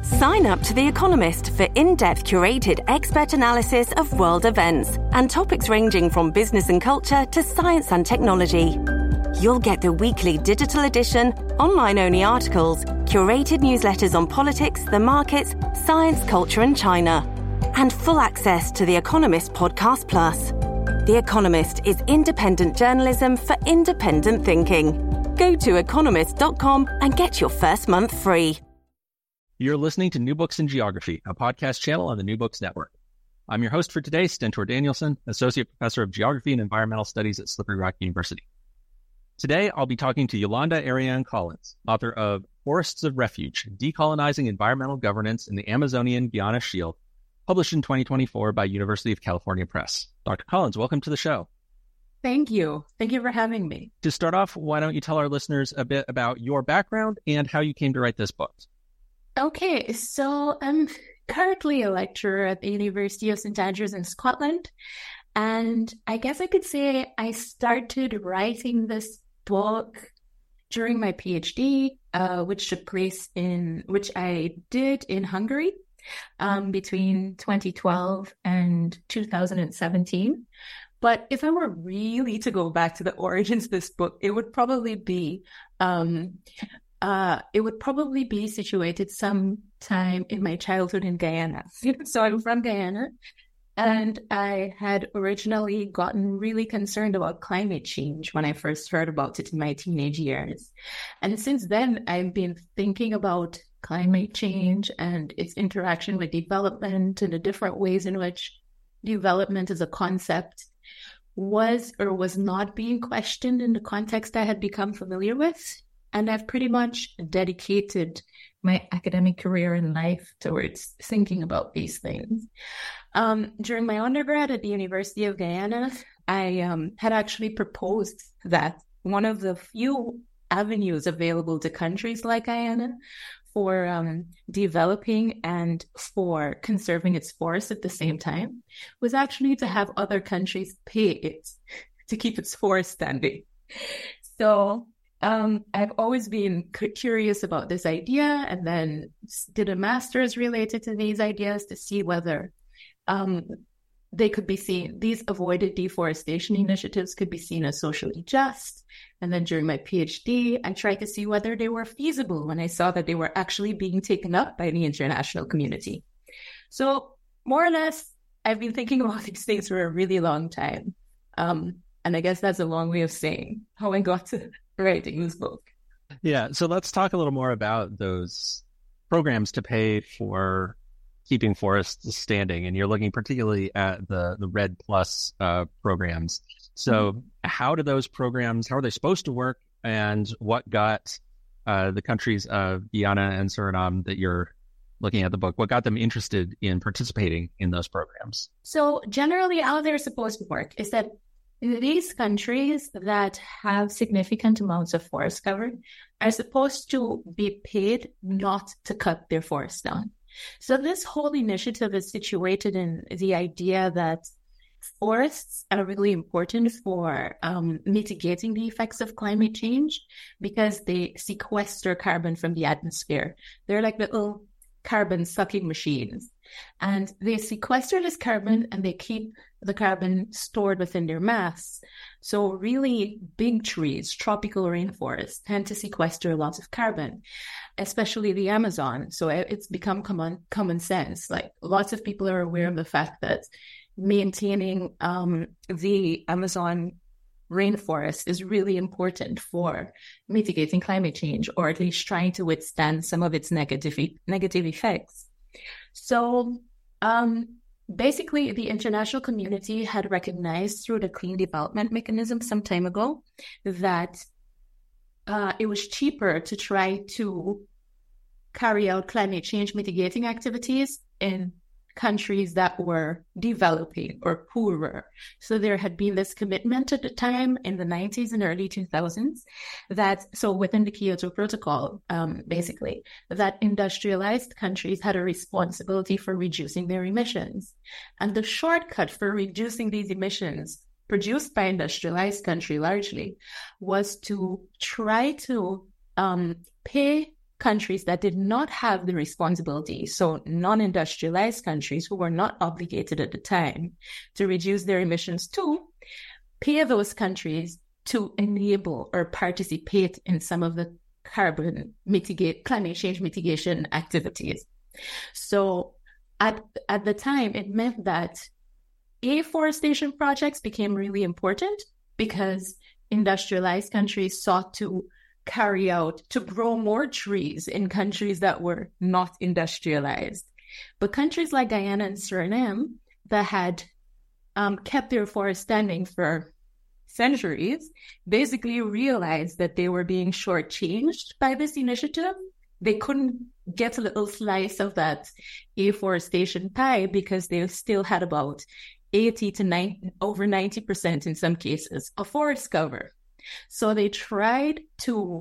Sign up to The Economist for in-depth curated expert analysis of world events and topics ranging from business and culture to science and technology. You'll get the weekly digital edition, online-only articles, curated newsletters on politics, the markets, science, culture and China, and full access to The Economist Podcast Plus. The Economist is independent journalism for independent thinking. Go to economist.com and get your first month free. You're listening to New Books in Geography, a podcast channel on the New Books Network. I'm your host for today, Stentor Danielson, Associate Professor of Geography and Environmental Studies at Slippery Rock University. Today, I'll be talking to Yolanda Ariane Collins, author of Forests of Refuge, Decolonizing Environmental Governance in the Amazonian Guiana Shield, published in 2024 by University of California Press. Dr. Collins, welcome to the show. Thank you. Thank you for having me. To start off, why don't you tell our listeners a bit about your background and how you came to write this book? Okay, so I'm currently a lecturer at the University of St. Andrews in Scotland. And I guess I could say I started writing this book during my PhD, which I did in Hungary between 2012 and 2017. But if I were really to go back to the origins of this book, it would probably be situated sometime in my childhood in Guyana. So I'm from Guyana. And I had originally gotten really concerned about climate change when I first heard about it in my teenage years. And since then, I've been thinking about climate change and its interaction with development and the different ways in which development as a concept was or was not being questioned in the context I had become familiar with. And I've pretty much dedicated my academic career and life towards thinking about these things. During my undergrad at the University of Guyana, I had actually proposed that one of the few avenues available to countries like Guyana for developing and for conserving its forests at the same time was actually to have other countries pay it to keep its forests standing. So I've always been curious about this idea and then did a master's related to these ideas to see whether they could be seen, these avoided deforestation initiatives could be seen as socially just. And then during my PhD, I tried to see whether they were feasible when I saw that they were actually being taken up by the international community. So more or less, I've been thinking about these things for a really long time. And I guess that's a long way of saying how I got to writing this book. Yeah, so let's talk a little more about those programs to pay for keeping forests standing. And you're looking particularly at the REDD+ programs. So how do those programs, how are they supposed to work? And what got the countries of Guyana and Suriname that you're looking at the book, what got them interested in participating in those programs? So generally how they're supposed to work is that these countries that have significant amounts of forest cover are supposed to be paid not to cut their forests down. So this whole initiative is situated in the idea that forests are really important for mitigating the effects of climate change because they sequester carbon from the atmosphere. They're like little carbon sucking machines. And they sequester this carbon and they keep the carbon stored within their mass. So really big trees, tropical rainforests, tend to sequester a lot of carbon, especially the Amazon. So it's become common sense. Like lots of people are aware of the fact that maintaining the Amazon rainforest is really important for mitigating climate change, or at least trying to withstand some of its negative effects. So basically, the international community had recognized through the Clean Development Mechanism some time ago that it was cheaper to try to carry out climate change mitigating activities in countries that were developing or poorer. So there had been this commitment at the time in the 90s and early 2000s so within the Kyoto Protocol, basically, that industrialized countries had a responsibility for reducing their emissions. And the shortcut for reducing these emissions produced by industrialized country largely was to try to pay countries that did not have the responsibility, so non-industrialized countries who were not obligated at the time to reduce their emissions to pay those countries to enable or participate in some of the climate change mitigation activities. So at the time, it meant that afforestation projects became really important because industrialized countries sought to grow more trees in countries that were not industrialized. But countries like Guyana and Suriname that had kept their forests standing for centuries basically realized that they were being shortchanged by this initiative. They couldn't get a little slice of that afforestation pie because they still had about 80 to over 90% in some cases of forest cover. So they tried to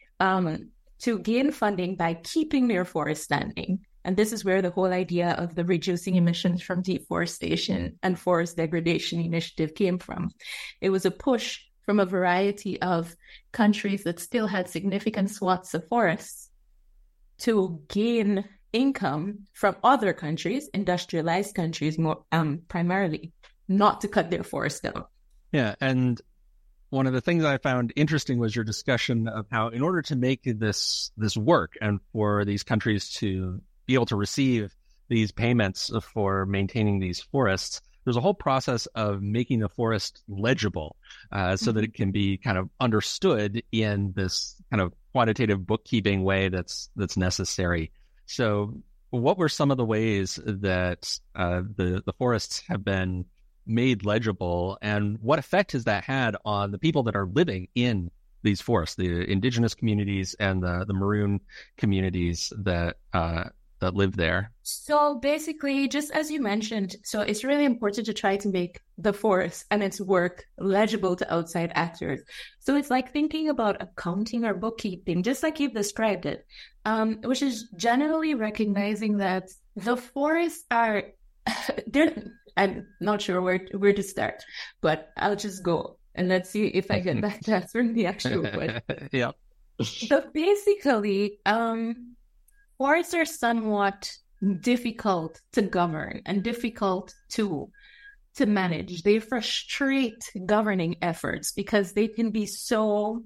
gain funding by keeping their forest standing. And this is where the whole idea of the Reducing Emissions from Deforestation and Forest Degradation Initiative came from. It was a push from a variety of countries that still had significant swaths of forests to gain income from other countries, industrialized countries more primarily, not to cut their forests down. Yeah, and one of the things I found interesting was your discussion of how in order to make this work and for these countries to be able to receive these payments for maintaining these forests, there's a whole process of making the forest legible so that it can be kind of understood in this kind of quantitative bookkeeping way that's necessary. So what were some of the ways that the forests have been made legible, and what effect has that had on the people that are living in these forests, the indigenous communities and the maroon communities that live there? So basically, just as you mentioned, so it's really important to try to make the forest and its work legible to outside actors. So it's like thinking about accounting or bookkeeping, just like you've described it, which is generally recognizing that the forests are, I'm not sure where to start, but I'll just go and let's see if I get back to answering the actual question. Yeah. So basically, forests are somewhat difficult to govern and difficult to manage. They frustrate governing efforts because they can be so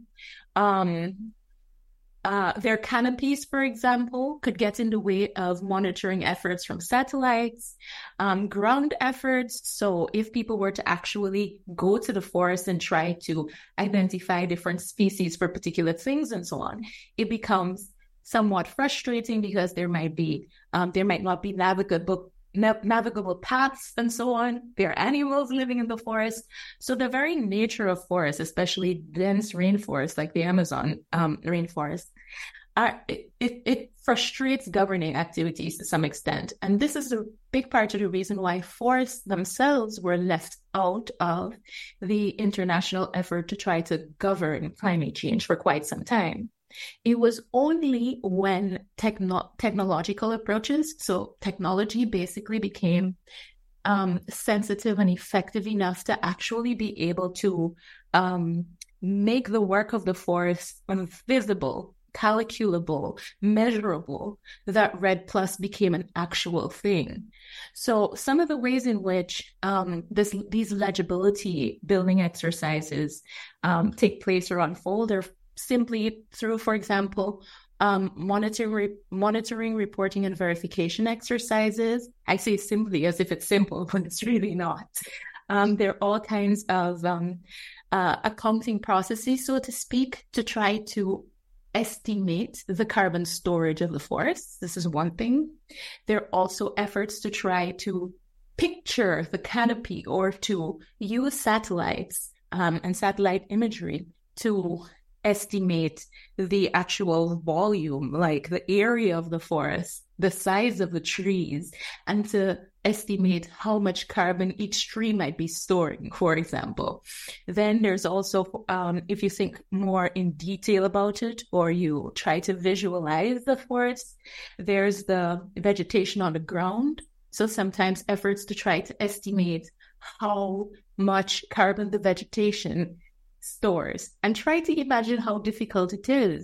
their canopies, for example, could get in the way of monitoring efforts from satellites, ground efforts. So if people were to actually go to the forest and try to identify different species for particular things and so on, it becomes somewhat frustrating because there might not be navigable paths and so on. There are animals living in the forest. So the very nature of forests, especially dense rainforests like the Amazon rainforest, it frustrates governing activities to some extent. And this is a big part of the reason why forests themselves were left out of the international effort to try to govern climate change for quite some time. It was only when technological approaches, so technology basically became sensitive and effective enough to actually be able to make the work of the forest visible, calculable, measurable, that REDD+ became an actual thing. So some of the ways in which these legibility building exercises take place or unfold are simply through, for example, monitoring, reporting, and verification exercises. I say simply as if it's simple, but it's really not. There are all kinds of accounting processes, so to speak, to try to estimate the carbon storage of the forests. This is one thing. There are also efforts to try to picture the canopy or to use satellites and satellite imagery to estimate the actual volume, like the area of the forest, the size of the trees, and to estimate how much carbon each tree might be storing, for example. Then there's also, if you think more in detail about it, or you try to visualize the forest, there's the vegetation on the ground. So sometimes efforts to try to estimate how much carbon the vegetation stores, and try to imagine how difficult it is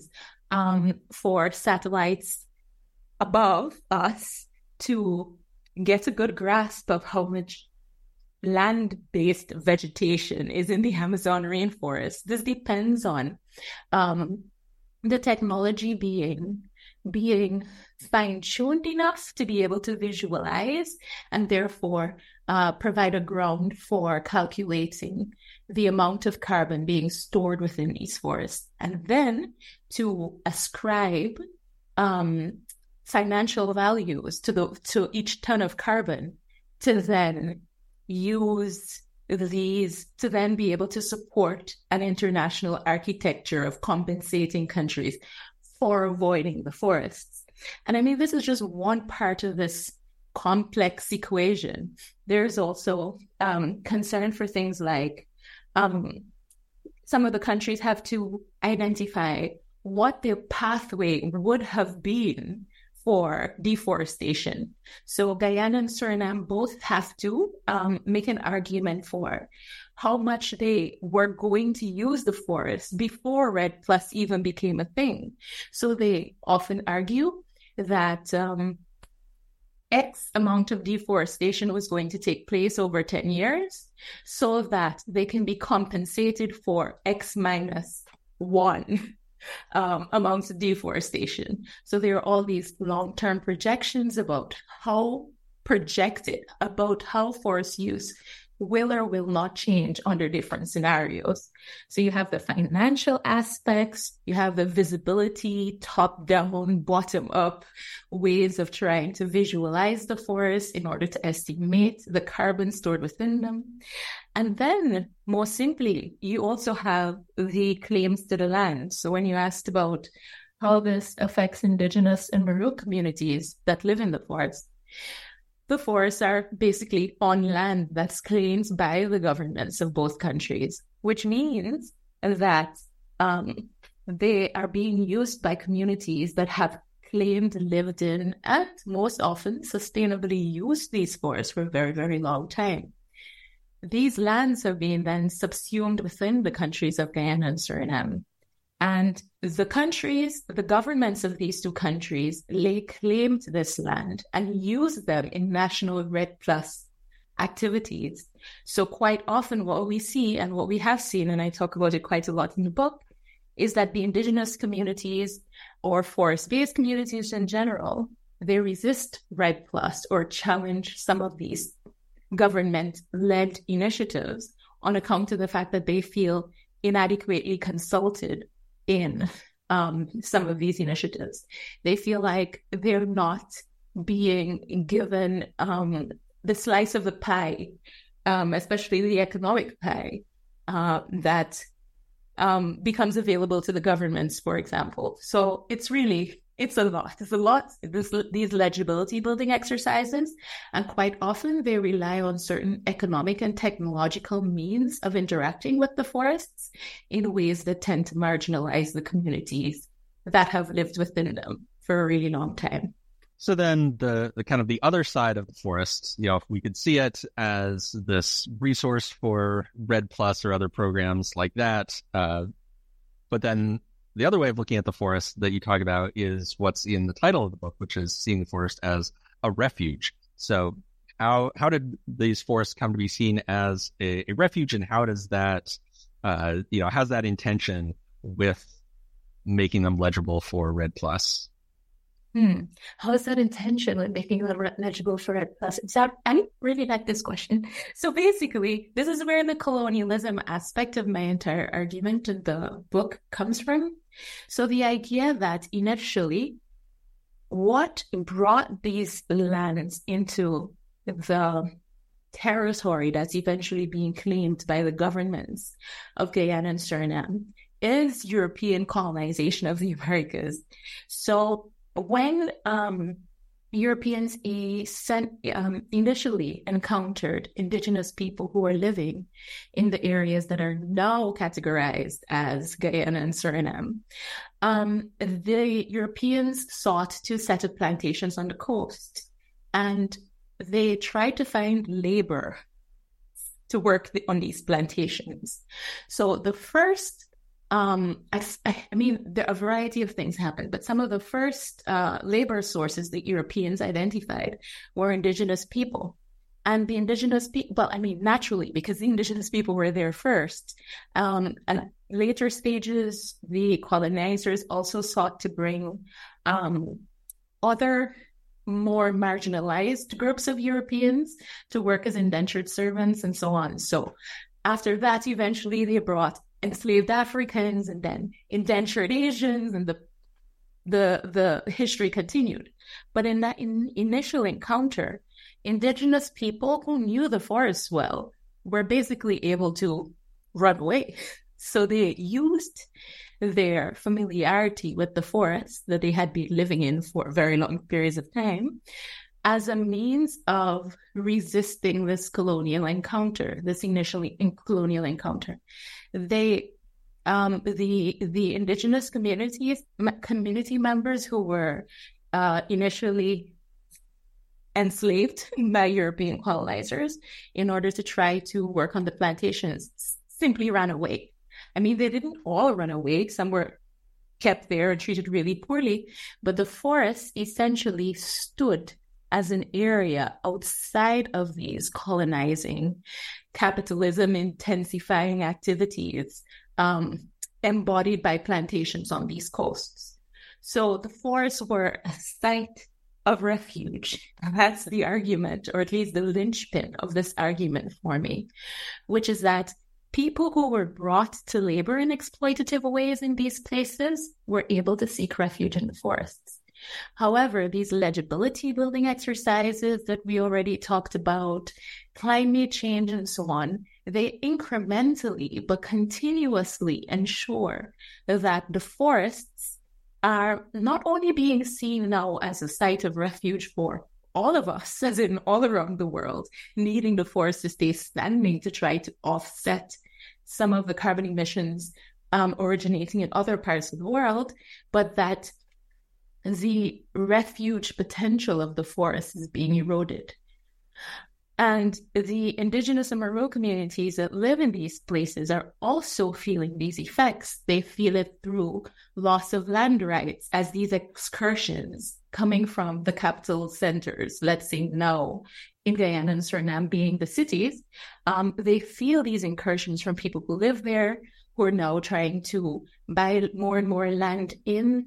for satellites above us to get a good grasp of how much land-based vegetation is in the Amazon rainforest. This depends on the technology being fine-tuned enough to be able to visualize and therefore provide a ground for calculating the amount of carbon being stored within these forests, and then to ascribe financial values to each ton of carbon, to then use these to then be able to support an international architecture of compensating countries for avoiding the forests. And I mean, this is just one part of this complex equation. There's also concern for things like some of the countries have to identify what their pathway would have been for deforestation. So Guyana and Suriname both have to make an argument for how much they were going to use the forest before REDD+ even became a thing. So they often argue that X amount of deforestation was going to take place over 10 years so that they can be compensated for X minus 1 amounts of deforestation. So there are all these long-term projections about how forest use will or will not change under different scenarios. So you have the financial aspects, you have the visibility, top-down, bottom-up ways of trying to visualize the forest in order to estimate the carbon stored within them. And then, more simply, you also have the claims to the land. So when you asked about how this affects Indigenous and Maru communities that live in the forests are basically on land that's claimed by the governments of both countries, which means that they are being used by communities that have claimed, lived in, and most often sustainably used these forests for a very, very long time. These lands are being then subsumed within the countries of Guyana and Suriname. And the governments of these two countries lay claim to this land and use them in national REDD+ activities. So quite often what we see and what we have seen, and I talk about it quite a lot in the book, is that the indigenous communities or forest-based communities in general, they resist REDD+ or challenge some of these government-led initiatives on account of the fact that they feel inadequately consulted in some of these initiatives. They feel like they're not being given the slice of the pie, especially the economic pie, that becomes available to the governments, for example. So it's a lot. These legibility building exercises, and quite often they rely on certain economic and technological means of interacting with the forests in ways that tend to marginalize the communities that have lived within them for a really long time. So then the kind of the other side of the forest, if we could see it as this resource for REDD+ or other programs like that, but then the other way of looking at the forest that you talk about is what's in the title of the book, which is seeing the forest as a refuge. So how did these forests come to be seen as a refuge, and how does that, how's that intention with making them legible for REDD+? How is that intention with making them legible for REDD+? I really like this question. So basically, this is where the colonialism aspect of my entire argument in the book comes from. So the idea that initially, what brought these lands into the territory that's eventually being claimed by the governments of Guyana and Suriname is European colonization of the Americas. So when Europeans initially encountered indigenous people who were living in the areas that are now categorized as Guyana and Suriname, the Europeans sought to set up plantations on the coast, and they tried to find labor to work on these plantations. So the first I mean, there are a variety of things happened, but some of the first labor sources that Europeans identified were indigenous people. And the indigenous people, well, I mean, naturally, because the indigenous people were there first. And later stages, the colonizers also sought to bring other more marginalized groups of Europeans to work as indentured servants and so on. So after that, eventually they brought enslaved Africans and then indentured Asians, and the history continued. But in that initial encounter, indigenous people who knew the forests well were basically able to run away. So they used their familiarity with the forests that they had been living in for very long periods of time as a means of resisting this colonial encounter, this initially colonial encounter. They, the indigenous community members who were initially enslaved by European colonizers in order to try to work on the plantations simply ran away. I mean, they didn't all run away. Some were kept there and treated really poorly, but the forests essentially stood as an area outside of these colonizing, capitalism intensifying activities embodied by plantations on these coasts. So the forests were a site of refuge. That's the argument, or at least the linchpin of this argument for me, which is that people who were brought to labor in exploitative ways in these places were able to seek refuge in the forests. However, these legibility building exercises that we already talked about, climate change and so on, they incrementally but continuously ensure that the forests are not only being seen now as a site of refuge for all of us, as in all around the world, needing the forest to stay standing to try to offset some of the carbon emissions originating in other parts of the world, but that the refuge potential of the forest is being eroded. And the indigenous and Moro communities that live in these places are also feeling these effects. They feel it through loss of land rights as these excursions coming from the capital centers, let's say now in Guyana and Suriname being the cities, they feel these incursions from people who live there, who are now trying to buy more and more land in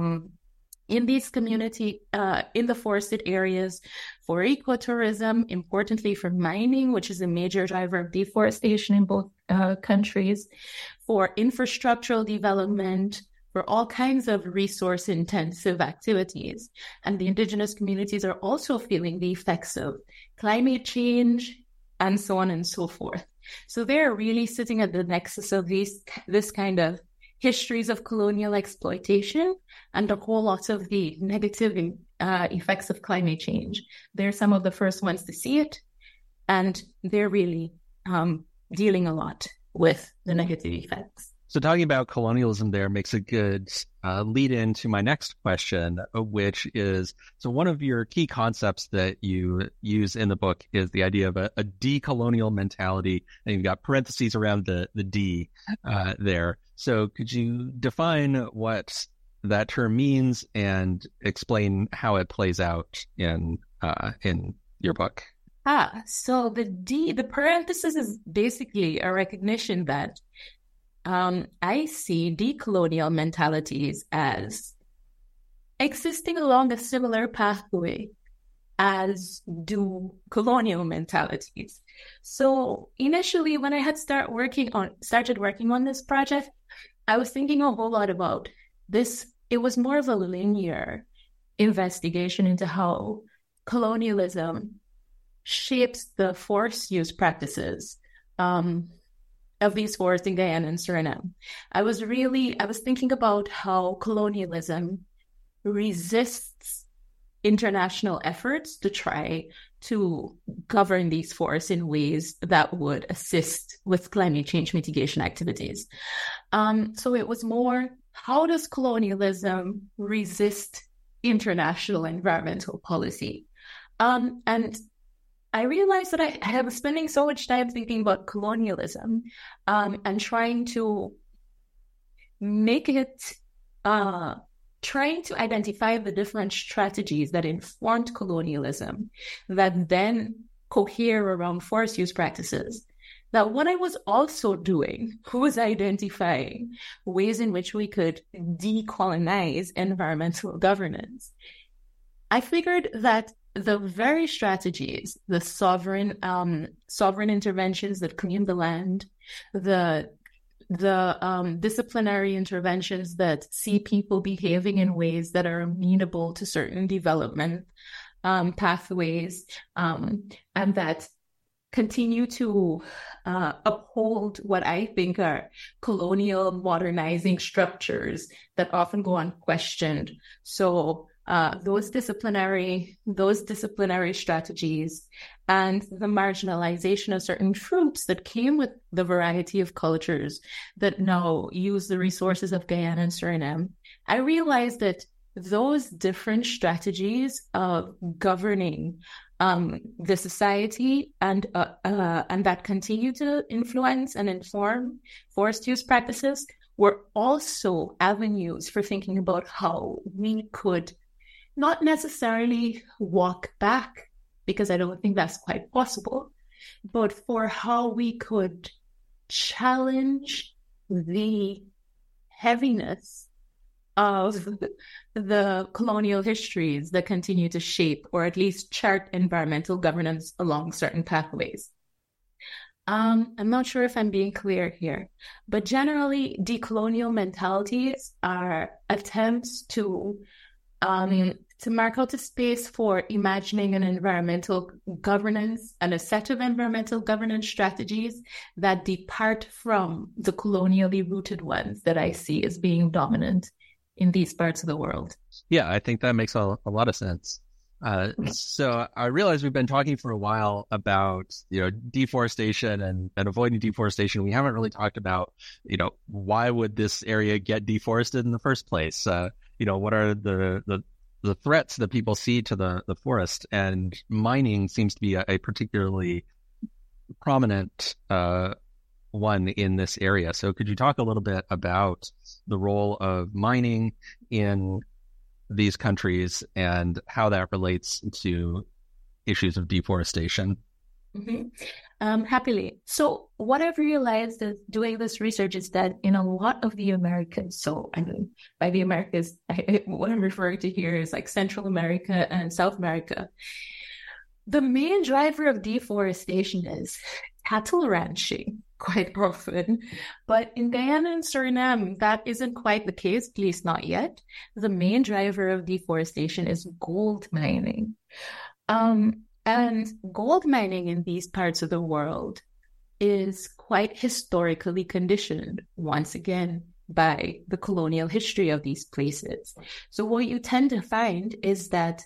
these community, in the forested areas for ecotourism, importantly for mining, which is a major driver of deforestation in both countries, for infrastructural development, for all kinds of resource-intensive activities. And the indigenous communities are also feeling the effects of climate change and so on and so forth. So they're really sitting at the nexus of this kind of histories of colonial exploitation and a whole lot of the negative effects of climate change. They're some of the first ones to see it, and they're really dealing a lot with the negative effects. So talking about colonialism there makes a good lead into my next question, which is, so one of your key concepts that you use in the book is the idea of a decolonial mentality, and you've got parentheses around the D there. So could you define what that term means and explain how it plays out in your book? So the parenthesis is basically a recognition that I see decolonial mentalities as existing along a similar pathway as do colonial mentalities. So initially, when I had started working on this project, I was thinking a whole lot about this. It was more of a linear investigation into how colonialism shapes the forest use practices of these forests in Guyana and Suriname. I was thinking about how colonialism resists international efforts to try to govern these forests in ways that would assist with climate change mitigation activities. So it was more, how does colonialism resist international environmental policy? And I realized that I was spending so much time thinking about colonialism and trying to make it trying to identify the different strategies that informed colonialism that then cohere around forest use practices. That what I was also doing was identifying ways in which we could decolonize environmental governance. I figured that the very strategies, the sovereign interventions that claim the land, the disciplinary interventions that see people behaving in ways that are amenable to certain development pathways, and that continue to uphold what I think are colonial modernizing structures that often go unquestioned. So those disciplinary strategies and the marginalization of certain groups that came with the variety of cultures that now use the resources of Guyana and Suriname, I realized that those different strategies of governing the society and that continue to influence and inform forest use practices were also avenues for thinking about how we could not necessarily walk back, because I don't think that's quite possible, but for how we could challenge the heaviness of the colonial histories that continue to shape or at least chart environmental governance along certain pathways. I'm not sure if I'm being clear here, but generally decolonial mentalities are attempts to mark out a space for imagining an environmental governance and a set of environmental governance strategies that depart from the colonially rooted ones that I see as being dominant in these parts of the world. Yeah, I think that makes a lot of sense. So I realize we've been talking for a while about, deforestation and avoiding deforestation. We haven't really talked about, why would this area get deforested in the first place? What are the threats that people see to the forest? And mining seems to be a particularly prominent one in this area. So could you talk a little bit about the role of mining in these countries and how that relates to issues of deforestation? Mm-hmm. Happily. So what I've realized is doing this research is that in a lot of the Americas, so I mean, by the Americas, what I'm referring to here is like Central America and South America. The main driver of deforestation is cattle ranching quite often. But in Guyana and Suriname, that isn't quite the case, at least not yet. The main driver of deforestation is gold mining. And gold mining in these parts of the world is quite historically conditioned, once again, by the colonial history of these places. So what you tend to find is that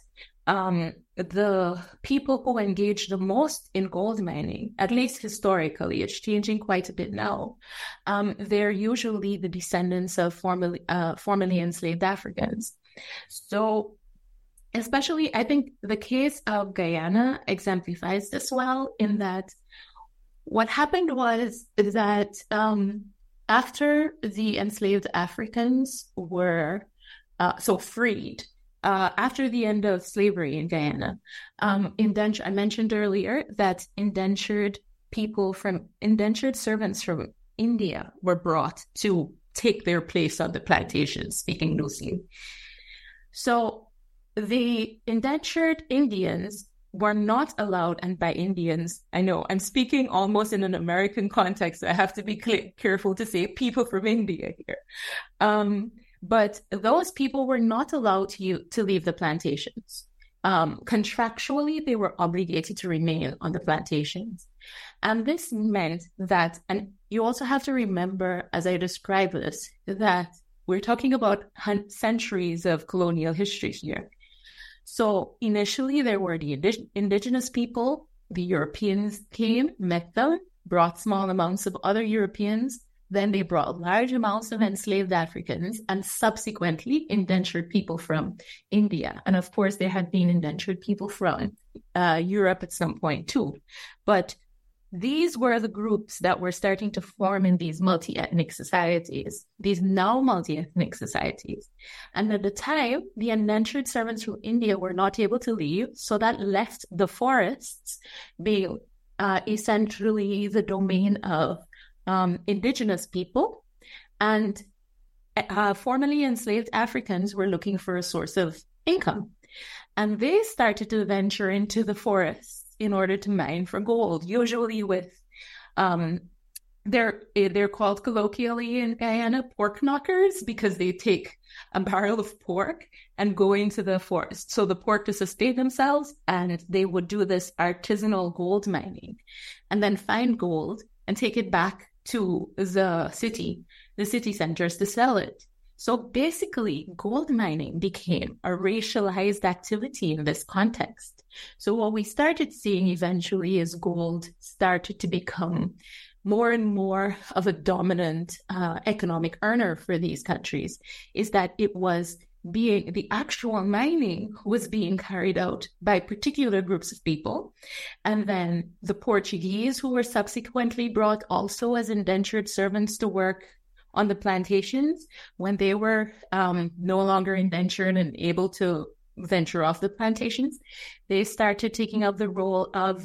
the people who engage the most in gold mining, at least historically, it's changing quite a bit now, they're usually the descendants of formerly enslaved Africans. So especially, I think the case of Guyana exemplifies this well, in that what happened was that after the enslaved Africans were freed, after the end of slavery in Guyana, I mentioned earlier that indentured servants from India were brought to take their place on the plantations, speaking loosely. So the indentured Indians were not allowed, and by Indians, I know I'm speaking almost in an American context, so I have to be careful to say people from India here. But those people were not allowed to leave the plantations. Contractually, they were obligated to remain on the plantations. And this meant that, and you also have to remember, as I describe this, that we're talking about centuries of colonial history here. So initially, there were the indigenous people. The Europeans came, met them, brought small amounts of other Europeans. Then they brought large amounts of enslaved Africans, and subsequently indentured people from India. And of course, there had been indentured people from Europe at some point too. But these were the groups that were starting to form in these multi-ethnic societies, these now multi-ethnic societies. And at the time, the indentured servants from India were not able to leave, so that left the forests being essentially the domain of indigenous people. And formerly enslaved Africans were looking for a source of income. And they started to venture into the forests in order to mine for gold, usually with, they're called colloquially in Guyana pork knockers, because they take a barrel of pork and go into the forest. So the pork to sustain themselves, and they would do this artisanal gold mining and then find gold and take it back to the city centers to sell it. So basically, gold mining became a racialized activity in this context. So what we started seeing eventually is gold started to become more and more of a dominant economic earner for these countries, is that it was the actual mining was being carried out by particular groups of people. And then the Portuguese, who were subsequently brought also as indentured servants to work on the plantations, when they were no longer indentured and able to venture off the plantations, they started taking up the role of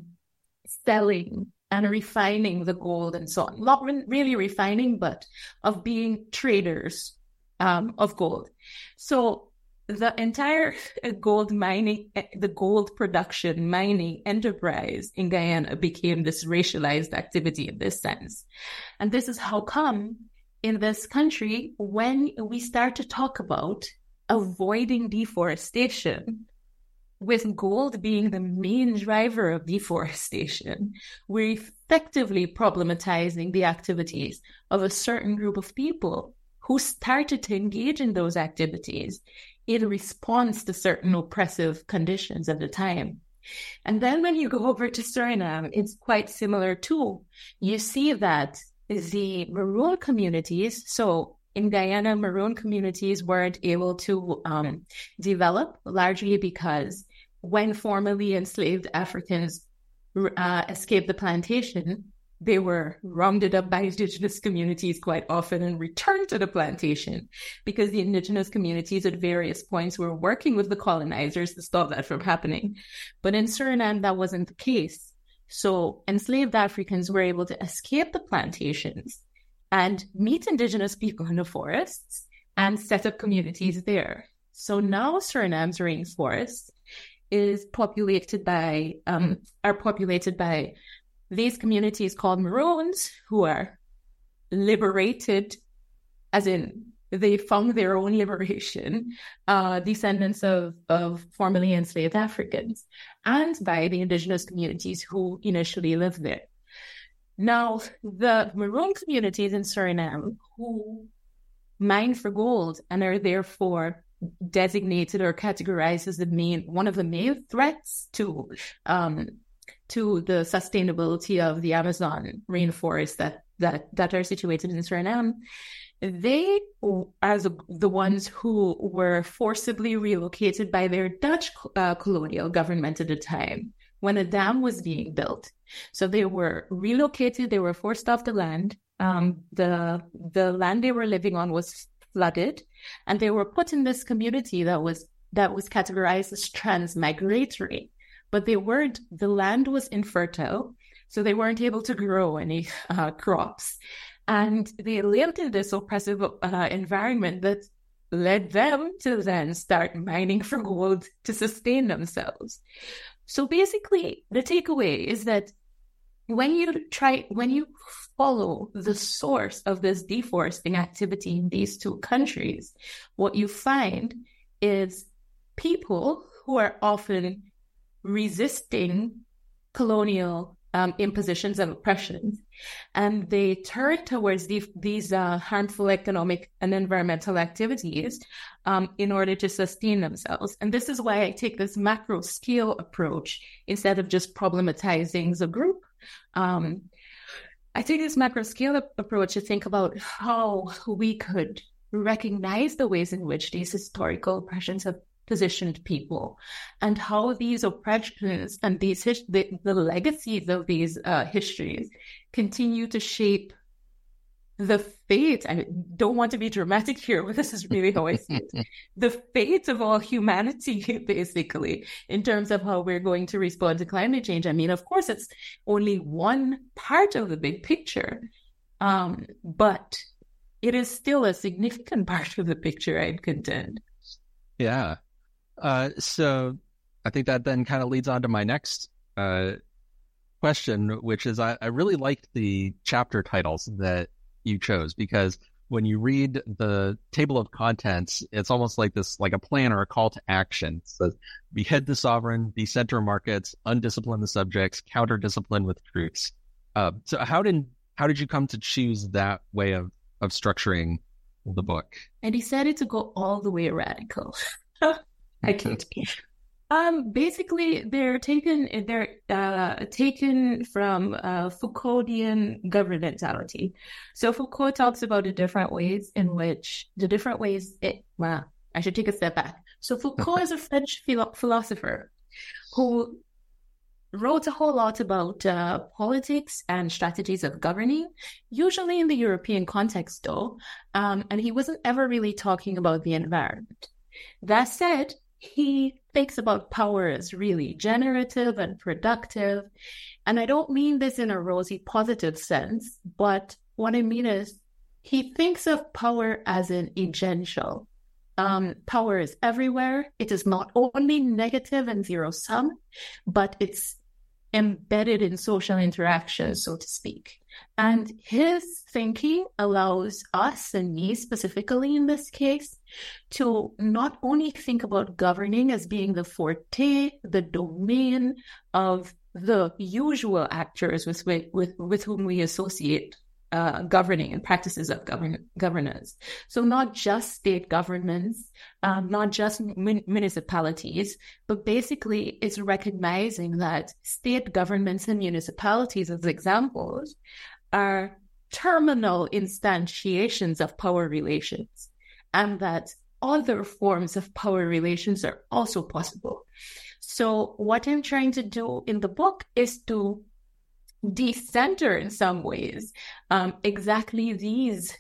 selling and refining the gold and so on. Not really refining, but of being traders of gold. So the entire gold mining, the gold production mining enterprise in Guyana became this racialized activity in this sense. And this is how come in this country, when we start to talk about avoiding deforestation, with gold being the main driver of deforestation, we're effectively problematizing the activities of a certain group of people who started to engage in those activities in response to certain oppressive conditions at the time. And then when you go over to Suriname, it's quite similar too. You see that the Maroon communities, so in Guyana, Maroon communities weren't able to develop, largely because when formerly enslaved Africans escaped the plantation, they were rounded up by indigenous communities quite often and returned to the plantation, because the indigenous communities at various points were working with the colonizers to stop that from happening. But in Suriname, that wasn't the case. So enslaved Africans were able to escape the plantations and meet indigenous people in the forests and set up communities there. So now Suriname's rainforest are populated by these communities called Maroons, who are liberated, as in they found their own liberation, descendants of formerly enslaved Africans, and by the indigenous communities who initially lived there. Now, the Maroon communities in Suriname who mine for gold and are therefore designated or categorized as one of the main threats to the sustainability of the Amazon rainforest that are situated in Suriname, they are the ones who were forcibly relocated by their Dutch colonial government at the time when a dam was being built. So they were relocated, they were forced off the land. The land they were living on was flooded, and they were put in this community that was categorized as transmigratory. But the land was infertile, so they weren't able to grow any crops. And they lived in this oppressive environment that led them to then start mining for gold to sustain themselves. So basically, the takeaway is that when you follow the source of this deforesting activity in these two countries, what you find is people who are often resisting colonial impositions and oppressions, and they turn towards these harmful economic and environmental activities in order to sustain themselves. And this is why I take this macro scale approach instead of just problematizing the group. I take this macro scale approach to think about how we could recognize the ways in which these historical oppressions have positioned people, and how these oppressions and the legacies of these histories continue to shape the fate. I don't want to be dramatic here, but this is really how I see it. The fate of all humanity, basically, in terms of how we're going to respond to climate change. I mean, of course, it's only one part of the big picture, but it is still a significant part of the picture, I'd contend. Yeah. So I think that then kind of leads on to my next question, which is I really liked the chapter titles that you chose, because when you read the table of contents, it's almost like this, like a plan or a call to action. It says, behead the sovereign, decenter markets, undiscipline the subjects, counter discipline with truths. So how did you come to choose that way of structuring the book? I decided to go all the way radical. I can't. Basically, they're taken from Foucauldian governmentality. So Foucault talks about I should take a step back. So Foucault is a French philosopher who wrote a whole lot about politics and strategies of governing, usually in the European context, though, and he wasn't ever really talking about the environment. That said, he thinks about power as really generative and productive. And I don't mean this in a rosy positive sense, but what I mean is he thinks of power as an agential. Power is everywhere. It is not only negative and zero sum, but it's embedded in social interaction, so to speak. And his thinking allows us, and me specifically in this case, to not only think about governing as being the forte, the domain of the usual actors with whom we associate governing and practices of governance. So not just state governments, not just municipalities, but basically it's recognizing that state governments and municipalities, as examples, are terminal instantiations of power relations, and that other forms of power relations are also possible. So what I'm trying to do in the book is to decenter in some ways exactly these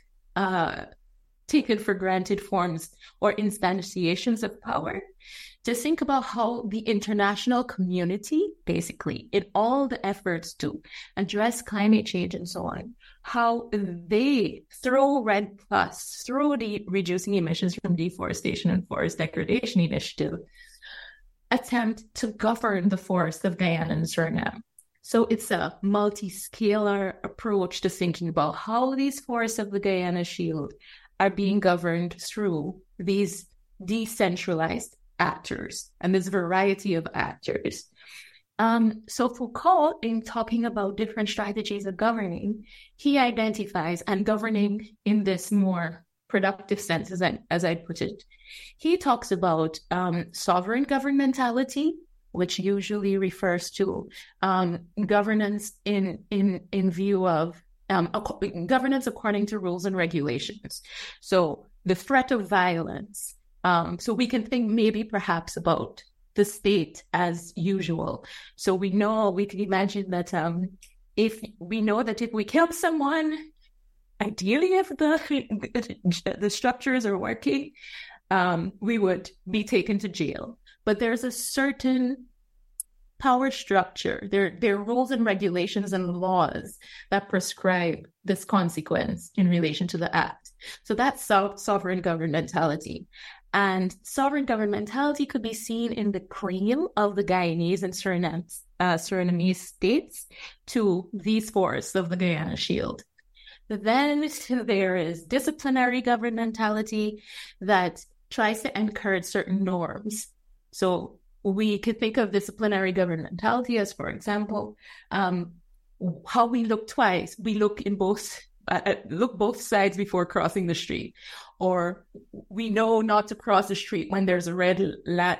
taken for granted forms or instantiations of power, to think about how the international community, basically, in all the efforts to address climate change and so on, how they, through REDD+, through the Reducing Emissions from Deforestation and Forest Degradation Initiative, attempt to govern the forests of Guyana and Suriname. So it's a multi-scalar approach to thinking about how these forests of the Guyana Shield are being governed through these decentralized actors and this variety of actors. So Foucault, in talking about different strategies of governing, he identifies, and governing in this more productive sense, as I put it, he talks about sovereign governmentality, which usually refers to governance in view of governance according to rules and regulations. So the threat of violence. So we can think maybe perhaps about the state as usual. So we can imagine that if we kill someone, ideally if the structures are working, we would be taken to jail. But there's a certain power structure. There are rules and regulations and laws that prescribe this consequence in relation to the act. So that's sovereign governmentality. And sovereign governmentality could be seen in the claim of the Guyanese and Surinamese states to these forests of the Guyana Shield. Then there is disciplinary governmentality that tries to encourage certain norms. So we could think of disciplinary governmentality as, for example, how we look twice. We look look both sides before crossing the street, or we know not to cross the street when there's a red light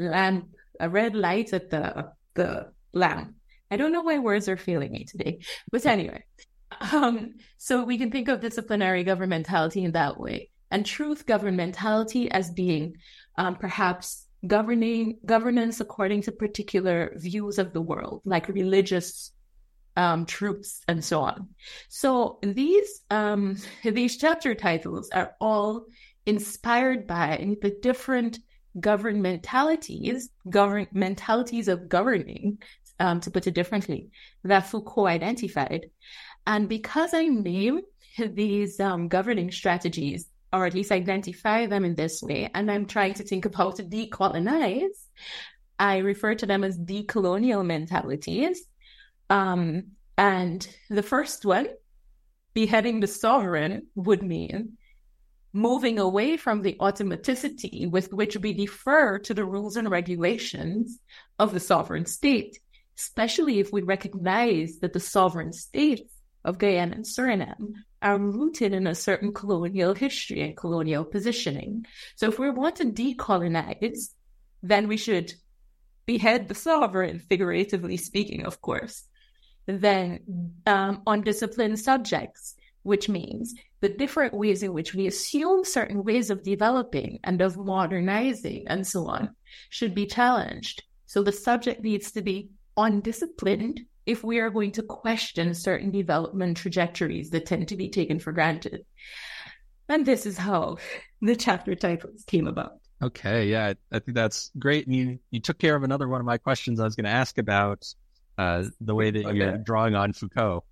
at the lamp. I don't know why words are failing me today, but anyway. So we can think of disciplinary governmentality in that way, and truth governmentality as being perhaps governance according to particular views of the world, like religious truths and so on. So these chapter titles are all inspired by the different mentalities of governing, to put it differently, that Foucault identified. And because I name these governing strategies, or at least identify them in this way, and I'm trying to think of how to decolonize, I refer to them as decolonial mentalities. And the first one, beheading the sovereign, would mean moving away from the automaticity with which we defer to the rules and regulations of the sovereign state, especially if we recognize that the sovereign states of Guyana and Suriname are rooted in a certain colonial history and colonial positioning. So if we want to decolonize, then we should behead the sovereign, figuratively speaking, of course. Then undisciplined subjects, which means the different ways in which we assume certain ways of developing and of modernizing and so on, should be challenged. So the subject needs to be undisciplined if we are going to question certain development trajectories that tend to be taken for granted. And this is how the chapter titles came about. Okay, yeah, I think that's great. And you took care of another one of my questions I was going to ask about the way that you're drawing on Foucault.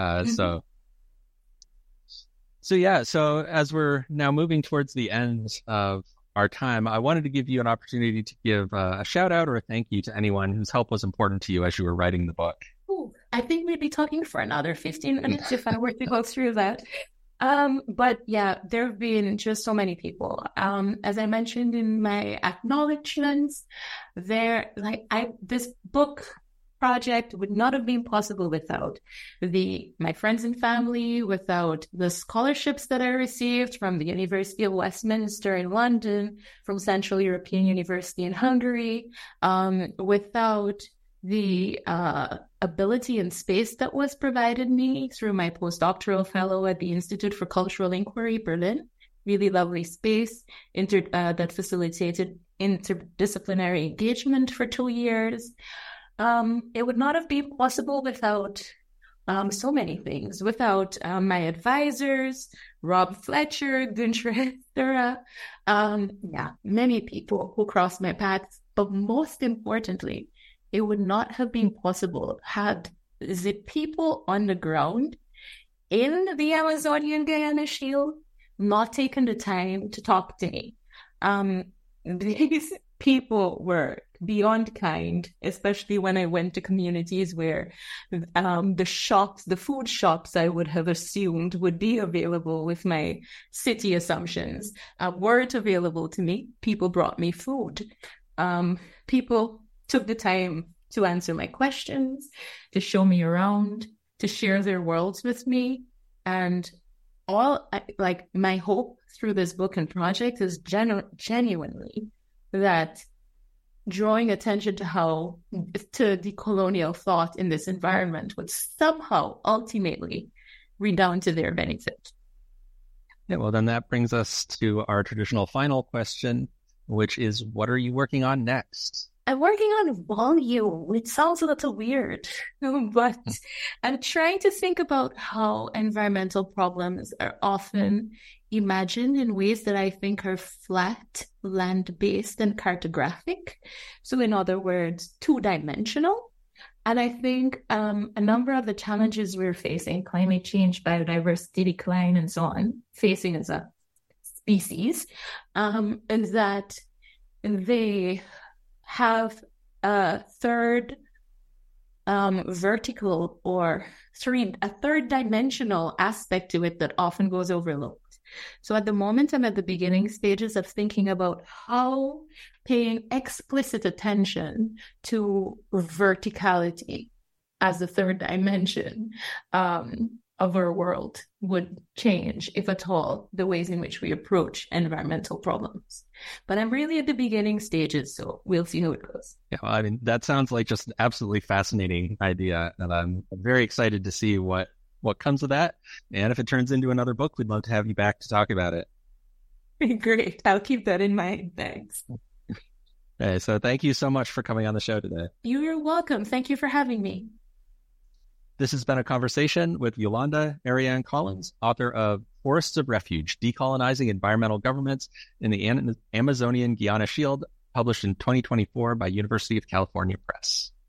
So as we're now moving towards the end of our time, I wanted to give you an opportunity to give a shout out or a thank you to anyone whose help was important to you as you were writing the book. Ooh, I think we'd be talking for another 15 minutes if I were to go through that. But yeah, there have been just so many people. As I mentioned in my acknowledgements, this book project would not have been possible without my friends and family, without the scholarships that I received from the University of Westminster in London, from Central European University in Hungary, without the ability and space that was provided me through my postdoctoral fellow at the Institute for Cultural Inquiry, Berlin. Really lovely space that facilitated interdisciplinary engagement for 2 years. It would not have been possible without so many things, without my advisors, Rob Fletcher, Gunther Hestera, many people who crossed my path. But most importantly, it would not have been possible had the people on the ground in the Amazonian Guyana Shield not taken the time to talk to me. These people were beyond kind, especially when I went to communities where the food shops I would have assumed would be available with my city assumptions weren't available to me. People brought me food. People took the time to answer my questions, to show me around, to share their worlds with me. And my hope through this book and project is genuinely that drawing attention to the colonial thought in this environment would somehow ultimately redound to their benefit. Yeah, well, then that brings us to our traditional final question, which is, what are you working on next? I'm working on volume, which sounds a little weird, but I'm trying to think about how environmental problems are often imagined in ways that I think are flat, land-based, and cartographic. So in other words, two-dimensional. And I think a number of the challenges we're facing, climate change, biodiversity decline, and so on, facing as a species, is that they have a third vertical or a third dimensional aspect to it that often goes overlooked. So at the moment, I'm at the beginning stages of thinking about how paying explicit attention to verticality as the third dimension of our world would change, if at all, the ways in which we approach environmental problems. But I'm really at the beginning stages, so we'll see how it goes. Yeah, well, I mean, that sounds like just an absolutely fascinating idea, and I'm very excited to see what comes of that. And if it turns into another book, we'd love to have you back to talk about it. Great. I'll keep that in mind. Thanks. Okay, so thank you so much for coming on the show today. You're welcome. Thank you for having me. This has been a conversation with Yolanda Ariane Collins, author of Forests of Refuge, Decolonizing Environmental Governments in the Amazonian Guiana Shield, published in 2024 by University of California Press.